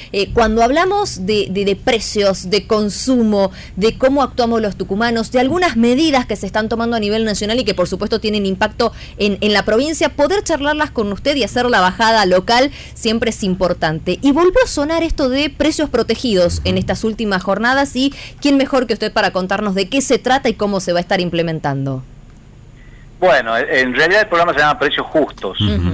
Cuando hablamos de precios, de consumo, de cómo actuamos los tucumanos, de algunas medidas que se están tomando a nivel nacional y que por supuesto tienen impacto en la provincia, poder charlarlas con usted y hacer la bajada local siempre es importante. Y volvió a sonar esto de precios protegidos en estas últimas jornadas, y quién mejor que usted para contarnos de qué se trata y cómo se va a estar implementando. Bueno, en realidad el programa se llama Precios Justos.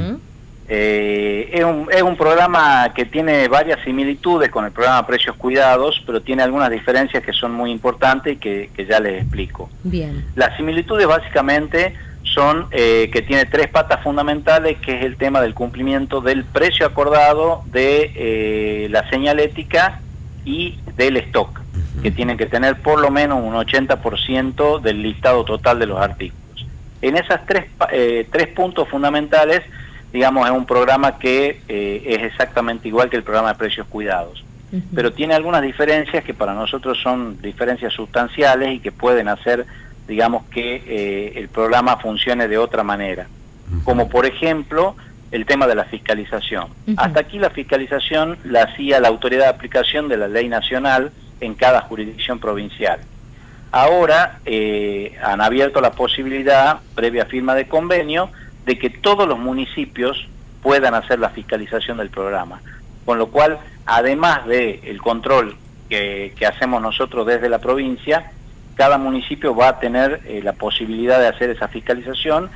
Es un programa que tiene varias similitudes con el programa Precios Cuidados, pero tiene algunas diferencias que son muy importantes y que ya les explico. Bien. Las similitudes básicamente son que tiene tres patas fundamentales, que es el tema del cumplimiento del precio acordado, de la señalética y del stock, que tienen que tener por lo menos un 80% del listado total de los artículos. En esas tres puntos fundamentales, digamos, es un programa que es exactamente igual que el programa de Precios Cuidados, pero tiene algunas diferencias que para nosotros son diferencias sustanciales y que pueden hacer, digamos, que el programa funcione de otra manera, como por ejemplo el tema de la fiscalización. Hasta aquí la fiscalización la hacía la autoridad de aplicación de la ley nacional en cada jurisdicción provincial. Ahora han abierto la posibilidad, previa firma de convenio, de que todos los municipios puedan hacer la fiscalización del programa, con lo cual, además del control que hacemos nosotros desde la provincia, cada municipio va a tener la posibilidad de hacer esa fiscalización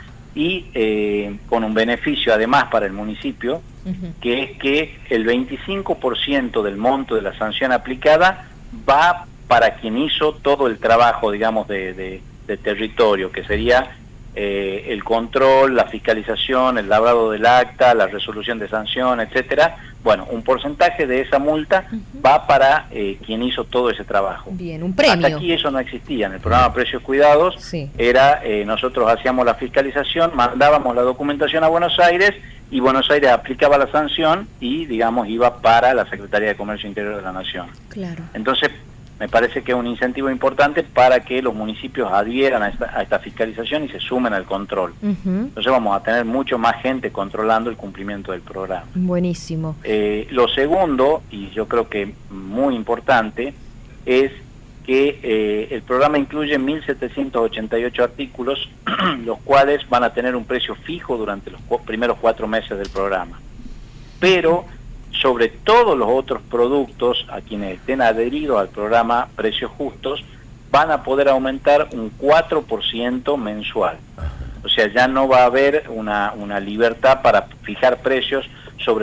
y con un beneficio además para el municipio, que es que el 25% del monto de la sanción aplicada va para quien hizo todo el trabajo, digamos, de territorio, que sería el control, la fiscalización, el labrado del acta, la resolución de sanción, etcétera. Bueno, un porcentaje de esa multa va para quien hizo todo ese trabajo. Bien, un premio. Hasta aquí eso no existía. En el programa Precios Cuidados era, nosotros hacíamos la fiscalización, mandábamos la documentación a Buenos Aires y Buenos Aires aplicaba la sanción y, digamos, iba para la Secretaría de Comercio Interior de la Nación. Claro. Entonces, me parece que es un incentivo importante para que los municipios adhieran a esta fiscalización y se sumen al control. Entonces vamos a tener mucho más gente controlando el cumplimiento del programa. Buenísimo. Lo segundo, y yo creo que muy importante, es que el programa incluye 1.788 artículos, los cuales van a tener un precio fijo durante los primeros 4 meses del programa. Pero sobre todos los otros productos, a quienes estén adheridos al programa Precios Justos, van a poder aumentar un 4% mensual. O sea, ya no va a haber una libertad para fijar precios sobre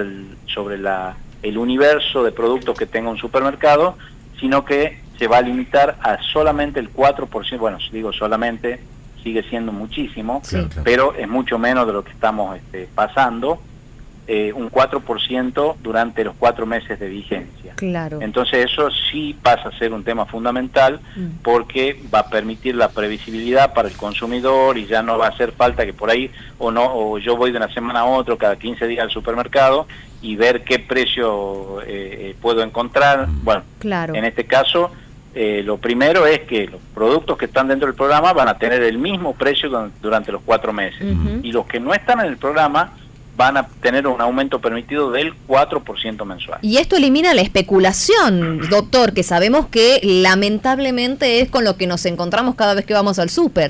el universo de productos que tenga un supermercado, sino que se va a limitar a solamente el 4%, bueno, si digo solamente, sigue siendo muchísimo, pero es mucho menos de lo que estamos pasando, un 4% durante los 4 meses de vigencia. Claro. Entonces eso sí pasa a ser un tema fundamental porque va a permitir la previsibilidad para el consumidor y ya no va a hacer falta que por ahí o yo voy de una semana a otra, cada 15 días al supermercado y ver qué precio puedo encontrar. Bueno, claro. En este caso lo primero es que los productos que están dentro del programa van a tener el mismo precio durante los 4 meses y los que no están en el programa van a tener un aumento permitido del 4% mensual. Y esto elimina la especulación, doctor, que sabemos que lamentablemente es con lo que nos encontramos cada vez que vamos al súper.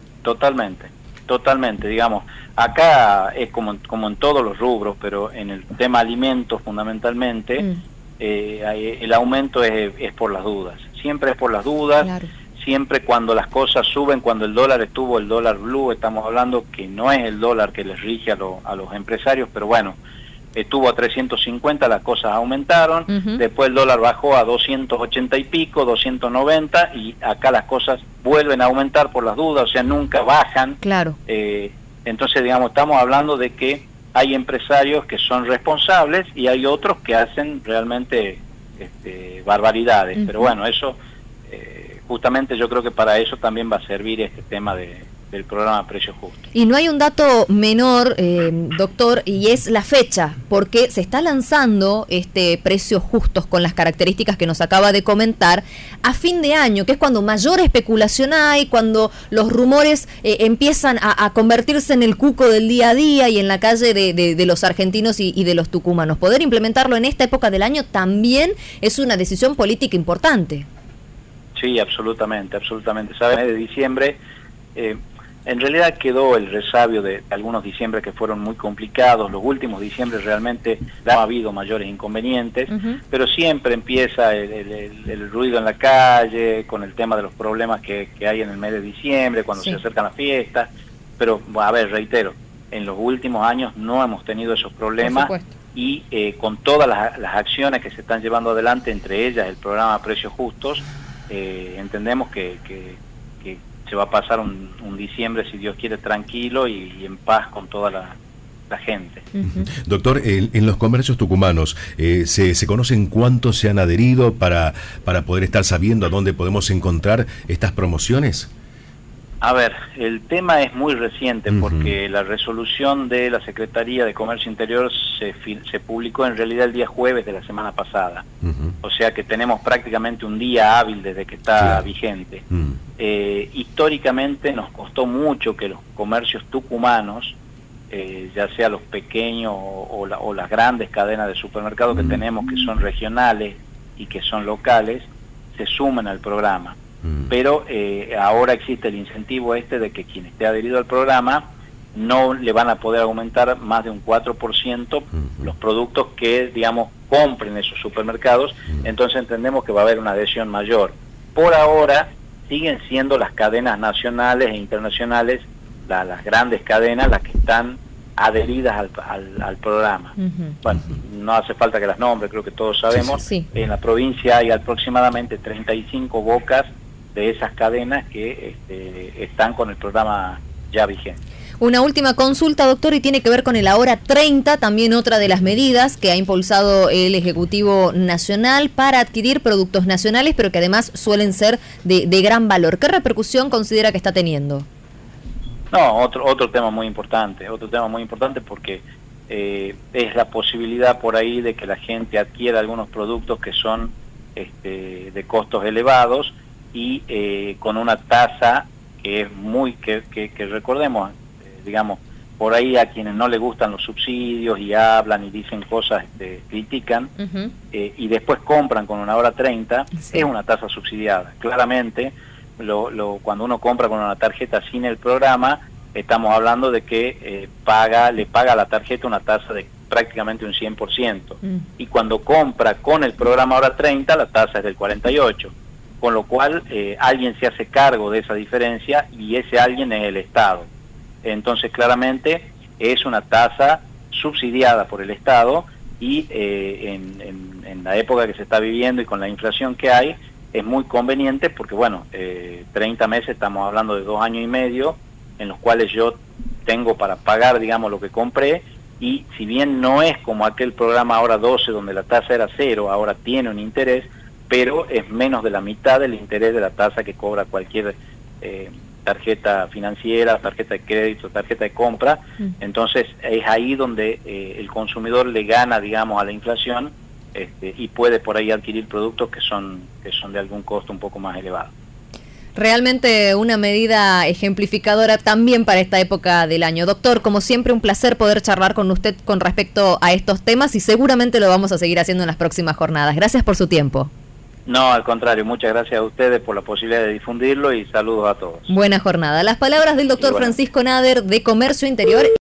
Totalmente, digamos. Acá es como en todos los rubros, pero en el tema alimentos fundamentalmente, el aumento es por las dudas. Siempre es por las dudas. Claro. Siempre cuando las cosas suben, cuando el dólar blue, estamos hablando que no es el dólar que les rige a los empresarios, pero bueno, estuvo a 350, las cosas aumentaron, después el dólar bajó a 280 y pico, 290, y acá las cosas vuelven a aumentar por las dudas, o sea, nunca bajan. Claro. Entonces, digamos, estamos hablando de que hay empresarios que son responsables y hay otros que hacen realmente barbaridades, pero bueno, eso... justamente yo creo que para eso también va a servir este tema de del programa Precios Justos. Y no hay un dato menor, doctor, y es la fecha, porque se está lanzando este Precios Justos con las características que nos acaba de comentar a fin de año, que es cuando mayor especulación hay, cuando los rumores empiezan a convertirse en el cuco del día a día y en la calle de los argentinos y de los tucumanos. Poder implementarlo en esta época del año también es una decisión política importante. Sí, absolutamente. ¿Sabes? De diciembre, en realidad quedó el resabio de algunos diciembres que fueron muy complicados. Los últimos diciembres realmente no ha habido mayores inconvenientes, pero siempre empieza el ruido en la calle, con el tema de los problemas que hay en el mes de diciembre, cuando se acercan las fiestas. Pero, a ver, reitero, en los últimos años no hemos tenido esos problemas y con todas las acciones que se están llevando adelante, entre ellas el programa Precios Justos, entendemos que se va a pasar un diciembre, si Dios quiere, tranquilo y en paz con toda la gente. Doctor, en los comercios tucumanos, ¿se conocen cuántos se han adherido para poder estar sabiendo a dónde podemos encontrar estas promociones? A ver, el tema es muy reciente porque la resolución de la Secretaría de Comercio Interior se publicó en realidad el día jueves de la semana pasada. O sea que tenemos prácticamente un día hábil desde que está vigente. Históricamente nos costó mucho que los comercios tucumanos, ya sea los pequeños o las grandes cadenas de supermercados que tenemos, que son regionales y que son locales, se sumen al programa. Pero ahora existe el incentivo de que quien esté adherido al programa no le van a poder aumentar más de un 4% los productos que, digamos, compren esos supermercados. Entonces entendemos que va a haber una adhesión mayor. Por ahora siguen siendo las cadenas nacionales e internacionales, las grandes cadenas, las que están adheridas al programa. Bueno, no hace falta que las nombre, creo que todos sabemos. En la provincia hay aproximadamente 35 bocas de esas cadenas que están con el programa ya vigente. Una última consulta, doctor, y tiene que ver con el Ahora 30, también otra de las medidas que ha impulsado el Ejecutivo Nacional para adquirir productos nacionales, pero que además suelen ser de gran valor. ¿Qué repercusión considera que está teniendo? No, otro tema muy importante porque es la posibilidad por ahí de que la gente adquiera algunos productos que son de costos elevados y con una tasa que es que recordemos, digamos, por ahí a quienes no les gustan los subsidios y hablan y dicen cosas, critican, y después compran con una Hora 30, es una tasa subsidiada. Claramente, cuando uno compra con una tarjeta sin el programa, estamos hablando de que le paga a la tarjeta una tasa de prácticamente un 100%. Y cuando compra con el programa Hora 30, la tasa es del 48%. Con lo cual, alguien se hace cargo de esa diferencia y ese alguien es el Estado. Entonces, claramente, es una tasa subsidiada por el Estado y en la época que se está viviendo y con la inflación que hay, es muy conveniente porque, bueno, 30 meses, estamos hablando de 2 años y medio, en los cuales yo tengo para pagar, digamos, lo que compré, y si bien no es como aquel programa Ahora 12, donde la tasa era 0, ahora tiene un interés, pero es menos de la mitad del interés de la tasa que cobra cualquier tarjeta financiera, tarjeta de crédito, tarjeta de compra. Entonces es ahí donde el consumidor le gana, digamos, a la inflación y puede por ahí adquirir productos que son de algún costo un poco más elevado. Realmente una medida ejemplificadora también para esta época del año. Doctor, como siempre, un placer poder charlar con usted con respecto a estos temas y seguramente lo vamos a seguir haciendo en las próximas jornadas. Gracias por su tiempo. No, al contrario, muchas gracias a ustedes por la posibilidad de difundirlo y saludos a todos. Buena jornada. Las palabras del doctor Francisco Nader de Comercio Interior.